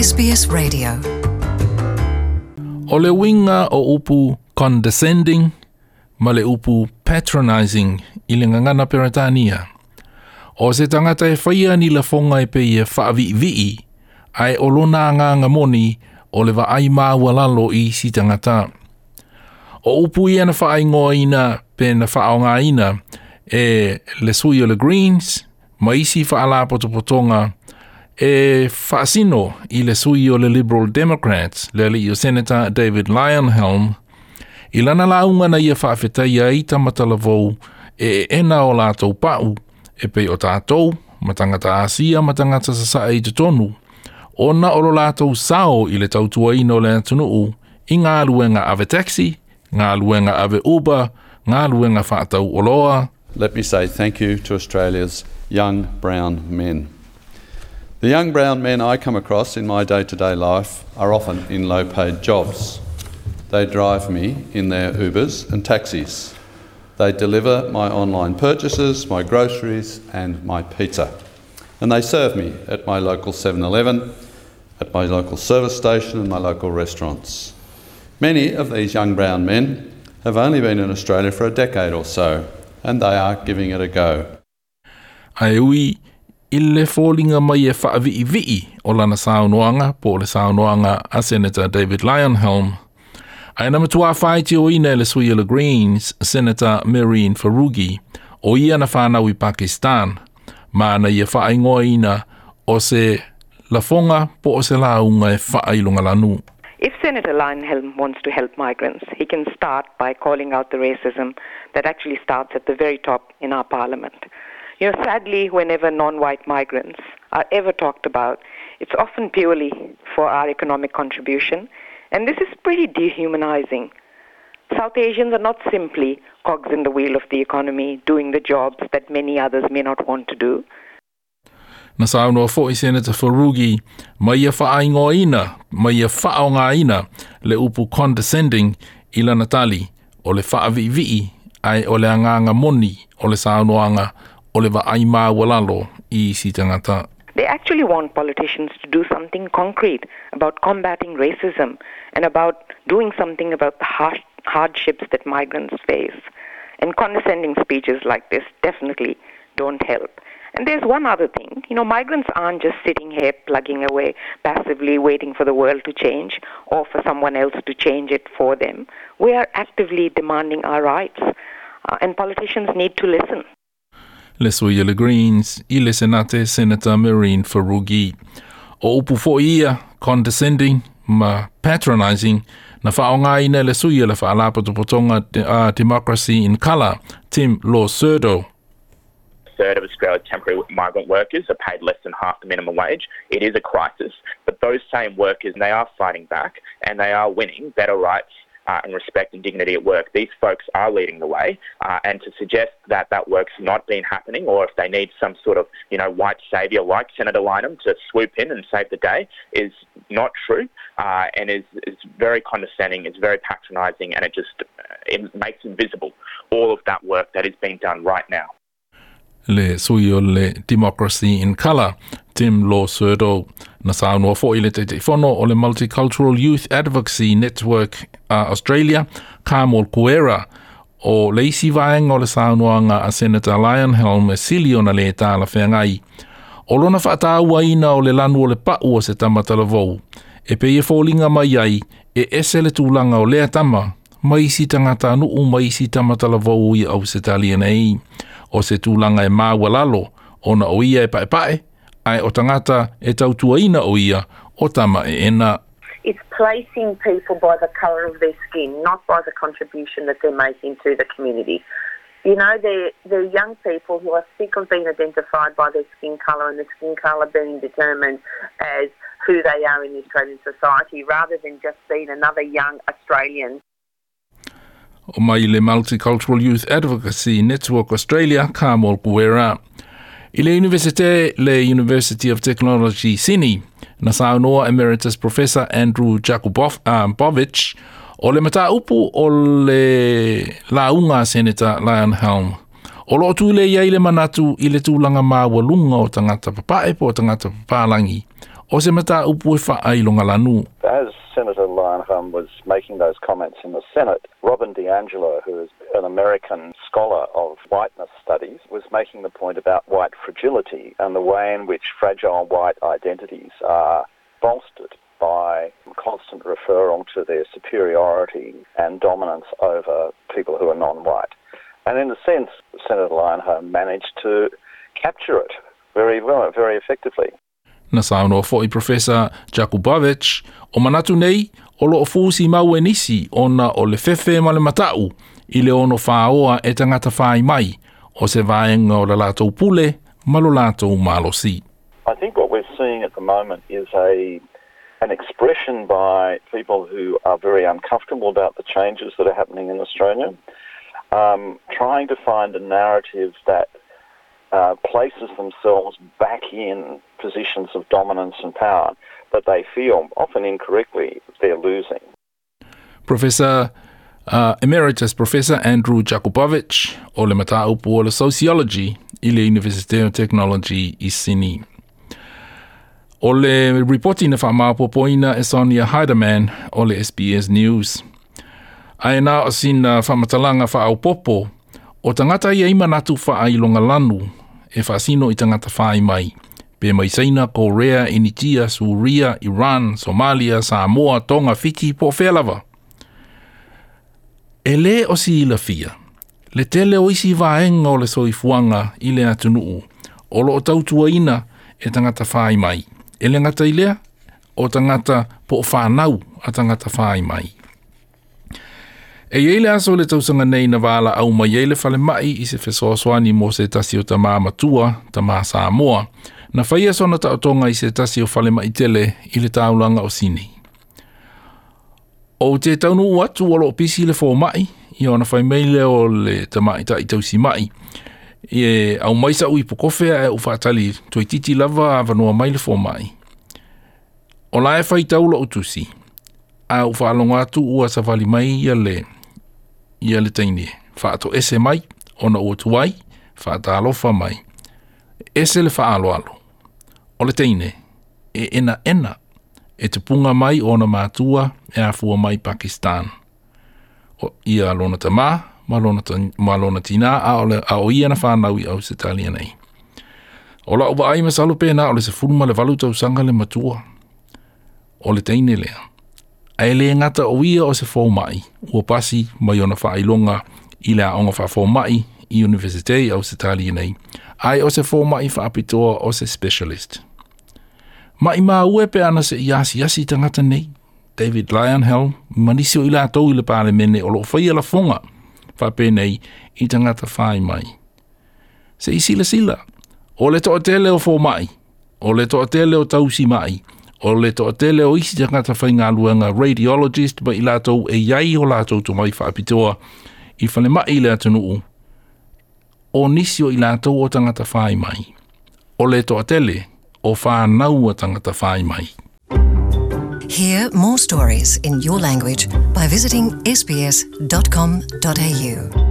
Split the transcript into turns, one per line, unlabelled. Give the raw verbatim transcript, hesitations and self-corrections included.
S B S Radio.
O le winga o upu condescending, ma le upu patronizing i le ngangana Peretania. O se tangata e whaia ni la fonga e pe e whaavi-vii, ai o lona nganga moni o le wa ai māua lalo i si tangata. O upu i ana whaai ngoa ina pe na whaonga ina e le sui o le Greens, ma isi whaala potopotonga e whaasino i le sui o le Liberal Democrats, le ali o Senator David Leyonhjelm, i lana launga na ia whaafetaia i tamatalawou e ena o lātou pau, e pei o tātou, matangata Asia, matangata sasa e te tonu, o na oro lātou sao i le tautua ino le atunuu, i ngā luenga ave taxi, ngā luenga ave Uber, ngā luenga whaatau oloa.
Let me say thank you to Australia's young brown men. The young brown men I come across in my day-to-day life are often in low-paid jobs. They drive me in their Ubers and taxis. They deliver my online purchases, my groceries and my pizza. And they serve me at my local seven eleven, at my local service station and my local restaurants. Many of these young brown men have only been in Australia for a decade or so, and they are giving it a go.
Ai ui, i le fōlinga mai e whaavi-vii o lana saunoanga po le saunoanga a Senator David Leyonhjelm. Ai na matua whaiti o ina le sui o le Greens, Senator Mehreen Faruqi, o ia na whanau i Pakistan, ma na ia whaingoa ina o se lafonga po o se launga e whailunga lanu.
If Senator Leyonhjelm wants to help migrants, he can start by calling out the racism that actually starts at the very top in our parliament. You know, sadly, whenever non-white migrants are ever talked about, it's often purely for our economic contribution, and this is pretty dehumanizing. South Asians are not simply cogs in the wheel of the economy, doing the jobs that many others may not want to do.
Na saunoa fo i Senator Faruqi, mai ia whaingoa ina, mai ia whaonga ina, le upu condescending i la Natali, o le whaavi-vii, ai o le anganga moni, o le saunoanga, o le wa ai māua lalo i si tangata.
They actually want politicians to do something concrete about combating racism and about doing something about the harsh hardships that migrants face. And condescending speeches like this definitely don't help. And there's one other thing. You know, migrants aren't just sitting here plugging away passively waiting for the world to change or for someone else to change it for them. We are actively demanding our rights, uh, and politicians need to listen.
Le sui le Greens, i le Senate Senator Mehreen Faruqi. O upu fo ia, condescending, ma patronizing, na whaonga ina le sui le whaalapotopotonga uh, Democracy in Colour, Tim Law-Surdo.
A third of Australia's temporary migrant workers are paid less than half the minimum wage. It is a crisis, but those same workers, they are fighting back and they are winning better rights Uh, and respect and dignity at work. These folks are leading the way, uh, and to suggest that that work's not been happening, or if they need some sort of, you know, white saviour like Senator Lynham to swoop in and save the day, is not true, uh, and is, is very condescending, it's very patronising, and it just uh, it makes invisible all of that work that is being done right now.
Le sui o le Democracy in Colour, Tim Law-Surdo, na saunoa fo i le te te whono o le Multicultural Youth Advocacy Network uh, Australia, Carmel Kuera, o le isi vaenga o le saunoanga a Senator Leyonhjelm e sili o na le tāla whengai. O lona whaataua ina o le lanu o le pau o se tamatalawou, e pe e fōlinga mai ai, e ese le tūlanga o lea tama, mai si tangata nuu mai si tamatalawou i au se talia nei, o se tūlanga e māua lalo, o na o ia e pae pae, ai o tangata e tautua ina o ia, o tama e ena.
It's placing people by the colour of their skin, not by the contribution that they're making to the community. You know, they're, they're young people who are sick of being identified by their skin colour and the skin colour being determined as who they are in the Australian society, rather than just being another young Australian.
O mai le Multicultural Youth Advocacy Network Australia, Carmel Kuera. I le Universite, le University of Technology Sydney, na saunoa Emeritus Professor Andrew Jakubowicz, o le mata upu o le launga Senator Leyonhjelm. O lo tu le iai le manatu i le tūlanga māua lunga o tangata papae po tangata papalangi. o se mata upu e whaailonga lanu.
As Senator Leyonhjelm was making those comments in the Senate, Robin DiAngelo, who is an American scholar of whiteness studies, was making the point about white fragility and the way in which fragile white identities are bolstered by constant referral to their superiority and dominance over people who are non-white. And in a sense, Senator Leyonhjelm managed to capture it very well, very effectively.
Na sauno foi Professor Jakubowicz o manatu nei o lo fusi mau enisi ona o le fefe ma le matau i le ono whaoa e tangata whai mai o se vaenga o le latou pule ma lo latou malosi.
I think what we're seeing at the moment is a an expression by people who are very uncomfortable about the changes that are happening in Australia, um, trying to find a narrative that Uh, places themselves back in positions of dominance and power that they feel, often incorrectly, they're losing.
Professor uh, Emeritus Professor Andrew Jakubowicz o le mataupu o le Sociology i le University of Technology i Sydney. O le reporting na whamaapopoina e Sonia Heidemann o le S B S News. Aina o sina whamatalanga whaaupopo o tangata i eima natu whaailonga lanu e whaasino i tangata whaai mai. Pe maisaina Korea, Initia, Suria, Iran, Somalia, Samoa, Tonga, Fiji, po whelava. E le o si ila fia. Le tele o isi vaenga o le soifuanga i le atunuu. O lo o tautua ina e tangata whaai mai. E le ngata ilea o tangata po whanau a tangata whaai mai. E yeile aso le tausanga nei na wala au ma yeile whale mai i se whesoaswani mo se tasi o ta maa matua, ta maa Samoa, na whaia sona ta otonga i se tasi o whale mai tele i le taulanga o Sini. O te taunu uatu o lo pisi le fo mai, i ona whai meile o le ta mai ta i tausi mai. I au maisa ui po kofea e uwhatali toi titi lava a vanua mai le fo mai. O lae whai taula utusi, a uwhalonga atu ua sa wali mai ia le ia le taine. Whaato ese mai, ona ua tuai, whaata alofa mai. Ese le whaaloalo. O le taine, e ena ena, e te punga mai ona mātua e afua mai Pakistan. O ia lona ta maa, ma lona, ta, ma lona tina, a o, le, a o ia na whanau i au se talia nei. O la uba ai masalu pēna o le se fulma le valu tau sanga le matua. O le taine lea. Ai le ngata o ia o se fō mai, ua pasi mai ona whailonga i le aonga wha fō mai i Universitei au se talia nei. Ai o se fō mai whaapitoa o se specialist. Mai mā ue pe ana se iasi yasi tangata nei. David Leyonhjelm, manisi o ila tau i le pāle mene o lo whaia la fonga whape nei i tangata whai mai. Se i sila sila, o le toa tele o fō mai, o le toa tele o tausi mai, o le toa tele o isi tangata whai ngā luanga radiologist ba i la tau e iai o la tau to mai whaapitoa i whale mai i le atunuu. O nisi o i la tau o tangata whai mai, o le toa tele o whanau o tangata whai mai.
Hear more stories in your language by visiting s b s dot com dot a u.